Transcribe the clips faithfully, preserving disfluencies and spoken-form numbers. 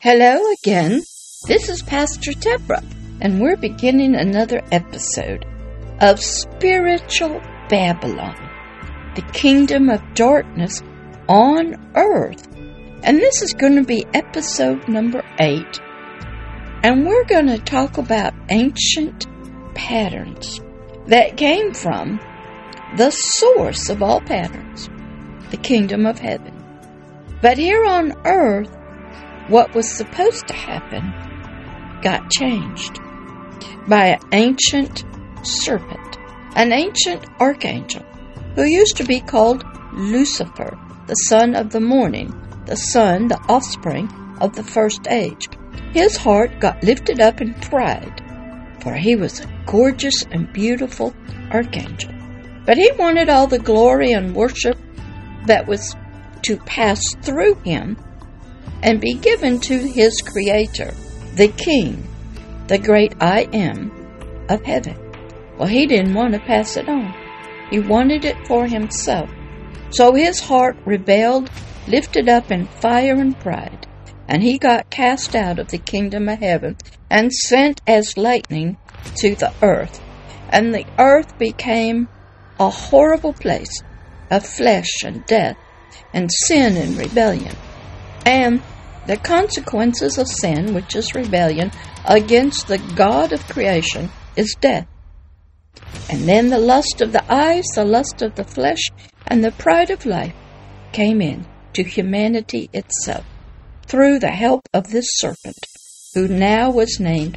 Hello again. This is Pastor Deborah, and we're beginning another episode of Spiritual Babylon, the kingdom of darkness on earth. And this is going to be episode number eight. And we're going to talk about ancient patterns that came from the source of all patterns, the kingdom of heaven. But here on earth, what was supposed to happen got changed by an ancient serpent, an ancient archangel, who used to be called Lucifer, the son of the morning, the son, the offspring of the first age. His heart got lifted up in pride, for he was a gorgeous and beautiful archangel. But he wanted all the glory and worship that was to pass through him and be given to his Creator, the King, the great I Am of heaven. Well, he didn't want to pass it on. He wanted it for himself. So his heart rebelled, lifted up in fire and pride, and he got cast out of the kingdom of heaven and sent as lightning to the earth. And the earth became a horrible place of flesh and death and sin and rebellion. And the consequences of sin, which is rebellion against the God of creation, is death. And then the lust of the eyes, the lust of the flesh, and the pride of life came in to humanity itself through the help of this serpent, who now was named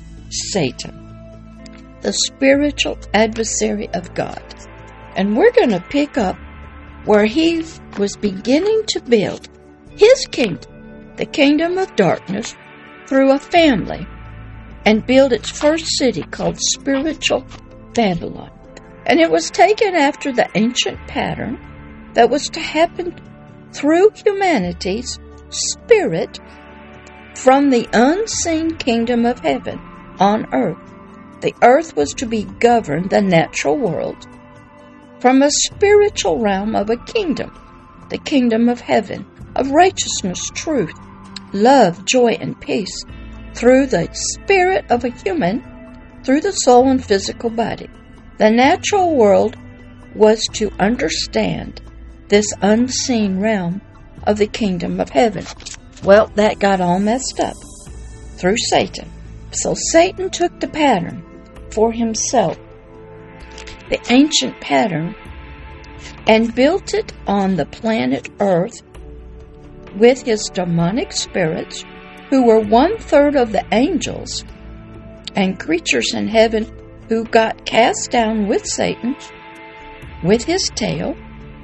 Satan, the spiritual adversary of God. And we're going to pick up where he was beginning to build his kingdom, the kingdom of darkness, through a family, and build its first city called Spiritual Babylon. And it was taken after the ancient pattern that was to happen through humanity's spirit from the unseen kingdom of heaven on earth. The earth was to be governed, the natural world, from a spiritual realm of a kingdom, the kingdom of heaven, of righteousness, truth, love, joy, and peace, through the spirit of a human, through the soul and physical body. The natural world was to understand this unseen realm of the kingdom of heaven. Well, that got all messed up through Satan. So Satan took the pattern for himself, the ancient pattern, and built it on the planet Earth with his demonic spirits, who were one-third of the angels and creatures in heaven who got cast down with Satan, with his tail,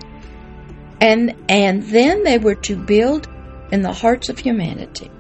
and, and then they were to build in the hearts of humanity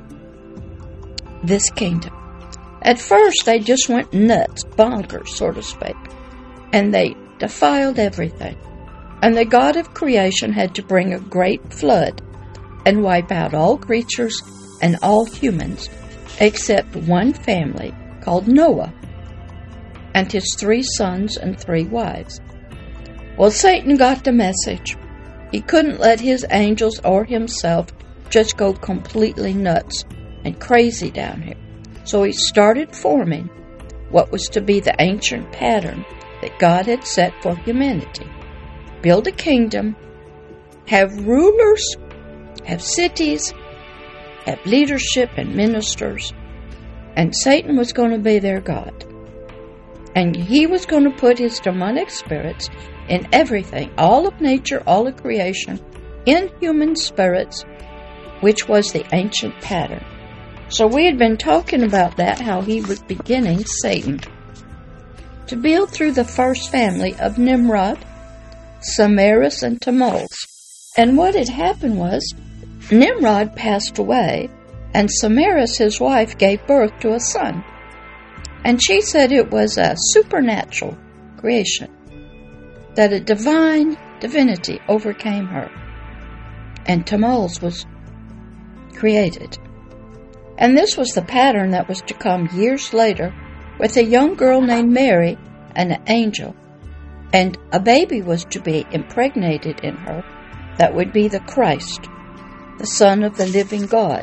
this kingdom. At first, they just went nuts, bonkers, so to speak, and they defiled everything. And the God of creation had to bring a great flood and wipe out all creatures and all humans except one family called Noah and his three sons and three wives. Well, Satan got the message. He couldn't let his angels or himself just go completely nuts and crazy down here. So he started forming what was to be the ancient pattern that God had set for humanity. Build a kingdom, have rulers, have cities, have leadership and ministers, and Satan was going to be their God. And he was going to put his demonic spirits in everything, all of nature, all of creation, in human spirits, which was the ancient pattern. So we had been talking about that, how he was beginning, Satan, to build through the first family of Nimrod, Semiramis, and Tammuz. And what had happened was, Nimrod passed away, and Semiramis, his wife, gave birth to a son. And she said it was a supernatural creation, that a divine divinity overcame her, and Tammuz was created. And this was the pattern that was to come years later with a young girl named Mary and an angel. And a baby was to be impregnated in her that would be the Christ, the Son of the living God.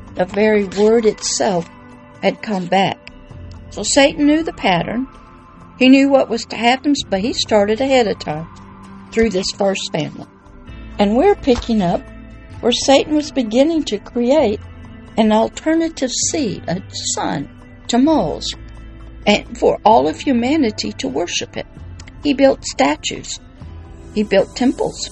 The very word itself had come back. So Satan knew the pattern. He knew what was to happen, but he started ahead of time through this first family. And we're picking up where Satan was beginning to create an alternative seed, a son, Tammuz, and for all of humanity to worship it. He built statues. He built temples.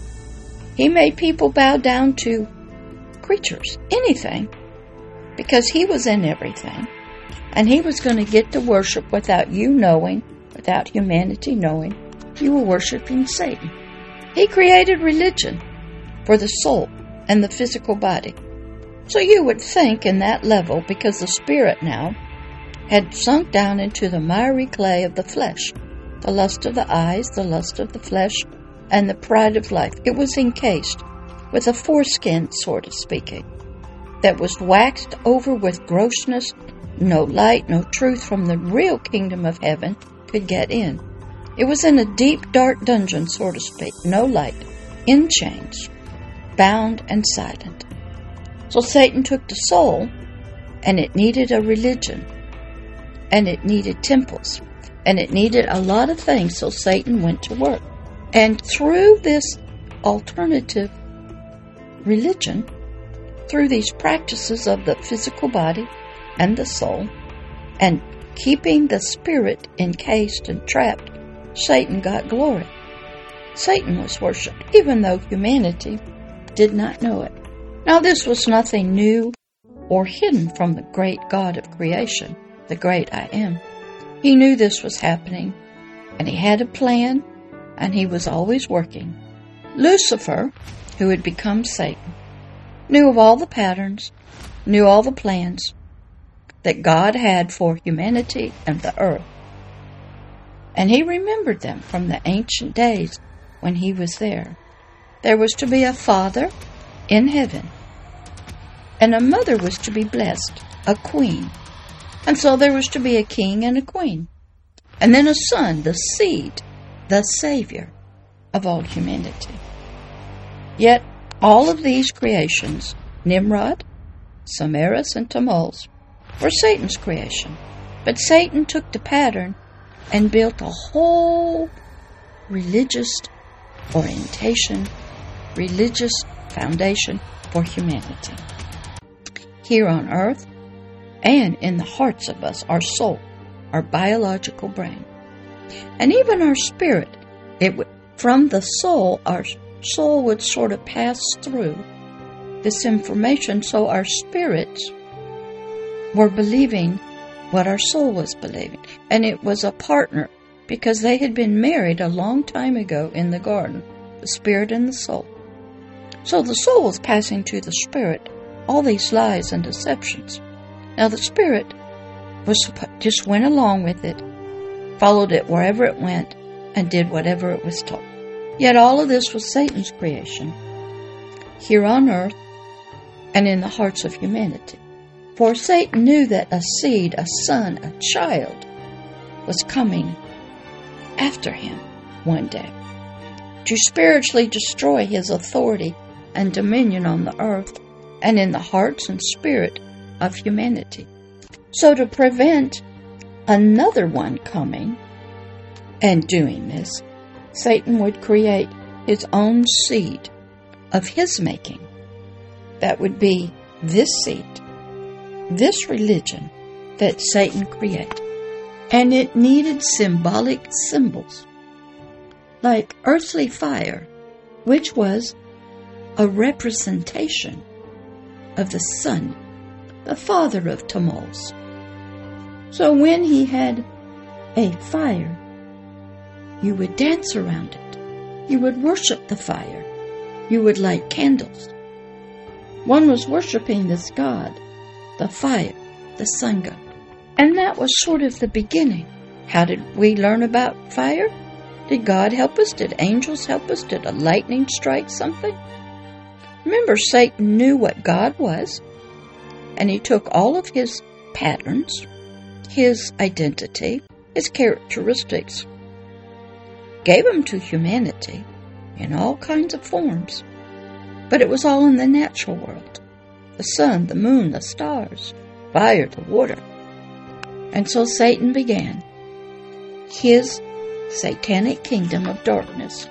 He made people bow down to creatures, anything, because he was in everything. And he was going to get to worship without you knowing, without humanity knowing, you were worshiping Satan. He created religion for the soul and the physical body. So you would think in that level, because the spirit now had sunk down into the miry clay of the flesh, the lust of the eyes, the lust of the flesh, and the pride of life. It was encased with a foreskin, sort of speaking, that was waxed over with grossness. No light, no truth from the real kingdom of heaven could get in. It was in a deep, dark dungeon, so to speak, no light, in chains, bound and silent. So Satan took the soul, and it needed a religion, and it needed temples, and it needed a lot of things, so Satan went to work. And through this alternative religion, through these practices of the physical body and the soul, and keeping the spirit encased and trapped, Satan got glory. Satan was worshipped, even though humanity did not know it. Now, this was nothing new or hidden from the great God of creation, the great I Am. He knew this was happening, and he had a plan, and he was always working. Lucifer, who had become Satan, knew of all the patterns, knew all the plans that God had for humanity and the earth. And he remembered them from the ancient days when he was there. There was to be a father in heaven, and a mother was to be blessed, a queen. And so there was to be a king and a queen. And then a son, the seed, the savior of all humanity. Yet all of these creations, Nimrod, Semiramis, and Tammuz, were Satan's creation. But Satan took the pattern and built a whole religious orientation, religious foundation for humanity. Here on earth and in the hearts of us, our soul, our biological brain, and even our spirit. It would, from the soul, our soul would sort of pass through this information, so our spirits were believing what our soul was believing. And it was a partner, because they had been married a long time ago in the garden, the spirit and the soul. So the soul was passing to the spirit all these lies and deceptions. Now the spirit was just went along with it, followed it wherever it went, and did whatever it was told. Yet all of this was Satan's creation, here on earth and in the hearts of humanity. For Satan knew that a seed, a son, a child, was coming after him one day to spiritually destroy his authority and dominion on the earth and in the hearts and spirit of humanity. So to prevent another one coming and doing this, Satan would create his own seed of his making. That would be this seed, this religion that Satan created. And it needed symbolic symbols, like earthly fire, which was a representation of the sun, the father of Tammuz. So when he had a fire, you would dance around it. You would worship the fire. You would light candles. One was worshiping this god, the fire, the sun god. And that was sort of the beginning. How did we learn about fire? Did God help us? Did angels help us? Did a lightning strike something? Remember, Satan knew what God was, and he took all of his patterns, his identity, his characteristics, gave them to humanity in all kinds of forms, but it was all in the natural world. the sun, the moon, the stars, fire, the water. And so Satan began his satanic kingdom of darkness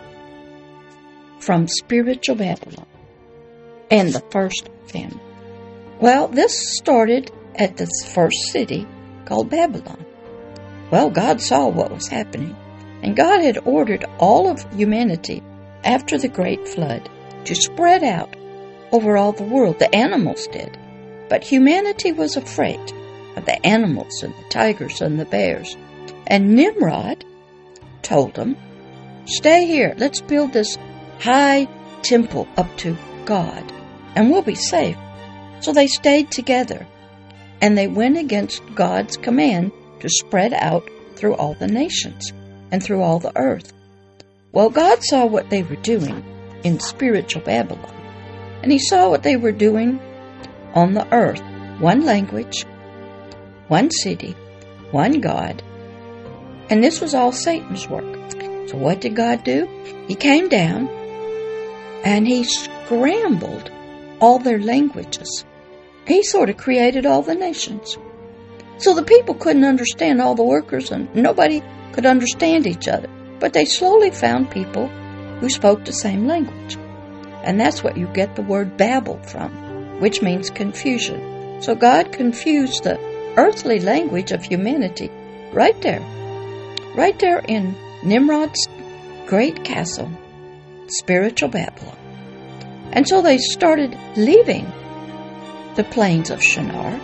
from spiritual Babylon and the first family. Well, this started at this first city called Babylon. Well, God saw what was happening, and God had ordered all of humanity after the great flood to spread out over all the world. The animals did. But humanity was afraid of the animals and the tigers and the bears. And Nimrod told them, stay here. Let's build this high temple up to God, and we'll be safe. So they stayed together, and they went against God's command to spread out through all the nations and through all the earth. Well, God saw what they were doing in spiritual Babylon, and He saw what they were doing on the earth. One language, one city, one God, and this was all Satan's work. So what did God do? He came down, and He scrambled all their languages. He sort of created all the nations. So the people couldn't understand all the workers, and nobody could understand each other. But they slowly found people who spoke the same language. And that's what you get the word Babel from, which means confusion. So God confused the earthly language of humanity right there. Right there in Nimrod's great castle, spiritual Babylon. And so they started leaving the plains of Shinar,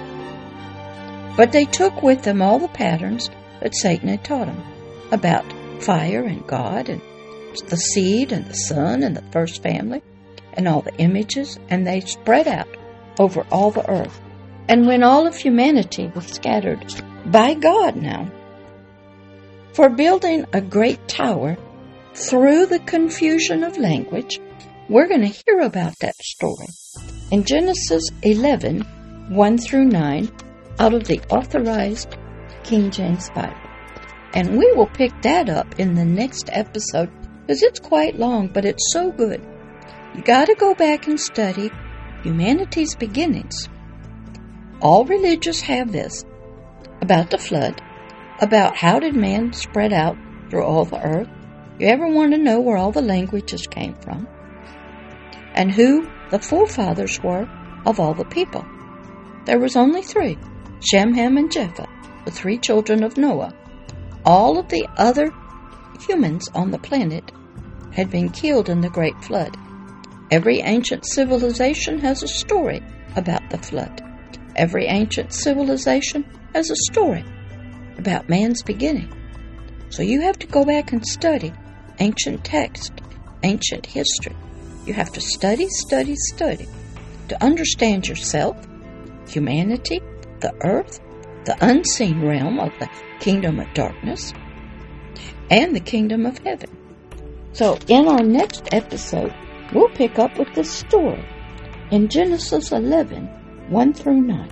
but they took with them all the patterns that Satan had taught them about fire and God and the seed and the sun and the first family and all the images, and they spread out over all the earth. And when all of humanity was scattered by God now for building a great tower through the confusion of language, we're going to hear about that story in Genesis eleven, one through nine, out of the Authorized King James Bible. And we will pick that up in the next episode, because it's quite long, but it's so good. You got to go back and study humanity's beginnings. All religions have this, about the flood, about how did man spread out through all the earth. You ever want to know where all the languages came from? And who the forefathers were of all the people. There was only three, Shem, Ham, and Japheth, the three children of Noah. All of the other humans on the planet had been killed in the great flood. Every ancient civilization has a story about the flood. Every ancient civilization has a story about man's beginning. So you have to go back and study ancient text, ancient history. You have to study, study, study to understand yourself, humanity, the earth, the unseen realm of the kingdom of darkness, and the kingdom of heaven. So in our next episode, we'll pick up with this story in Genesis eleven, one through nine,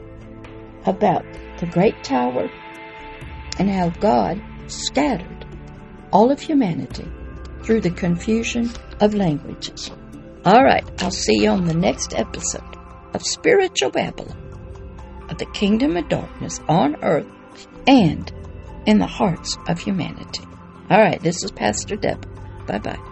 about the great tower and how God scattered all of humanity through the confusion of languages. All right, I'll see you on the next episode of Spiritual Babylon, of the kingdom of darkness on earth and in the hearts of humanity. All right, this is Pastor Deb. Bye-bye.